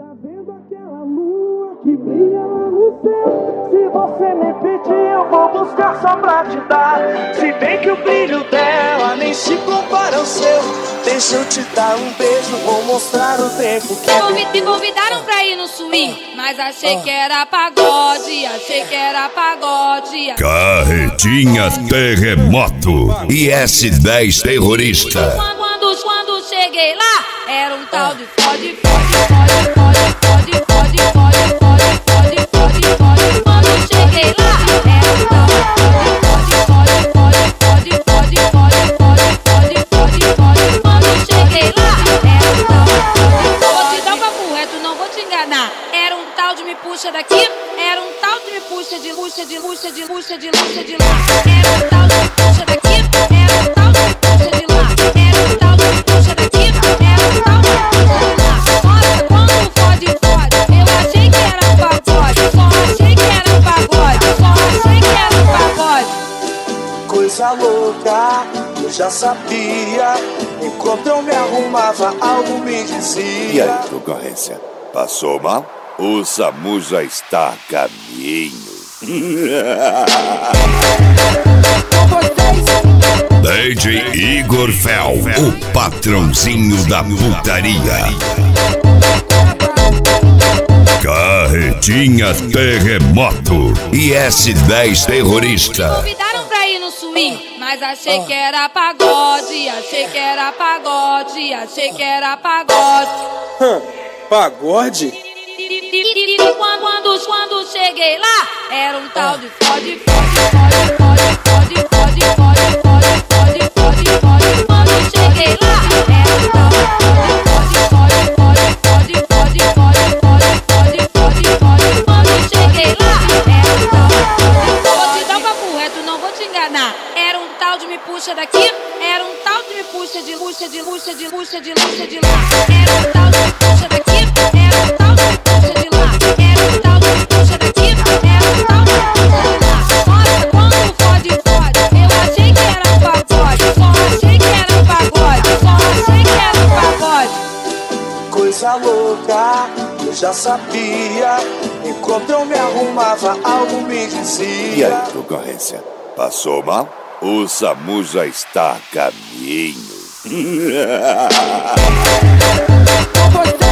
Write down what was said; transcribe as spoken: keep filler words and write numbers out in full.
Tá vendo aquela lua que brilha lá no céu? Se você me pedir, eu vou buscar só pra te dar. Se bem que o brilho dela nem se compara ao seu. Deixa eu te dar um beijo, vou mostrar o tempo que me, convid me convidaram pra ir no swing, mas achei ah. que era pagode, achei que era pagode. Carretinha Terremoto e S dez Terrorista. Quando, quando, quando cheguei lá, era um tal de fode, fode, fode, fode, fode, fode, fode, fode, fode, fode, fode. Quando cheguei lá, era um tal de fode, fode, fode, fode, fode, fode, fode, fode, fode. Quando cheguei lá, era um tal de... Vou te dar um papo reto, não vou te enganar. Era um tal de me puxa daqui, era um tal de me puxa de puxa de puxa de puxa de puxa de lá. Era um tal de me puxa daqui, era um tal de me puxa de lá. Era um tal de me puxa daqui, era um tal de me puxa de lá. Nossa, quando fode, fode, eu achei que era pagode, só achei que era pagode, só achei que era pagode. Coisa louca, eu já sabia. Enquanto eu me arrumava, algo me dizia. E aí, concorrência, passou mal? O SAMU já está a caminho. D J Igor Fel, o patrãozinho da putaria. Carretinha Terremoto e S dez Terrorista. Me convidaram pra ir no swing, mas achei que era pagode, achei que era pagode, achei que era pagode. Hum, pagode? Quando, quando, quando cheguei lá, era um tal de fode, fode, fode, fode, fode, fode, fode, fode, fode, fode. Quando cheguei lá, era um tal de fode, fode, fode, fode, fode, fode, fode, fode. Quando cheguei lá, era um tal de... Vou te dar um papo reto, não vou te enganar. Era um tal de me puxa daqui, era um tal de me puxa de puxa de puxa de puxa de puxa de lá. Era um tal de me puxa daqui, era um tal de me puxa de lá. Era um tal de me puxa daqui, era um tal de me puxa de lá. Nossa, quando fode, fode, eu achei que era pagode, só achei que era pagode, só achei que era pagode. Coisa louca, eu já sabia. Enquanto eu me arrumava, algo me dizia. E aí, concorrência, passou mal? O SAMU já está a caminho.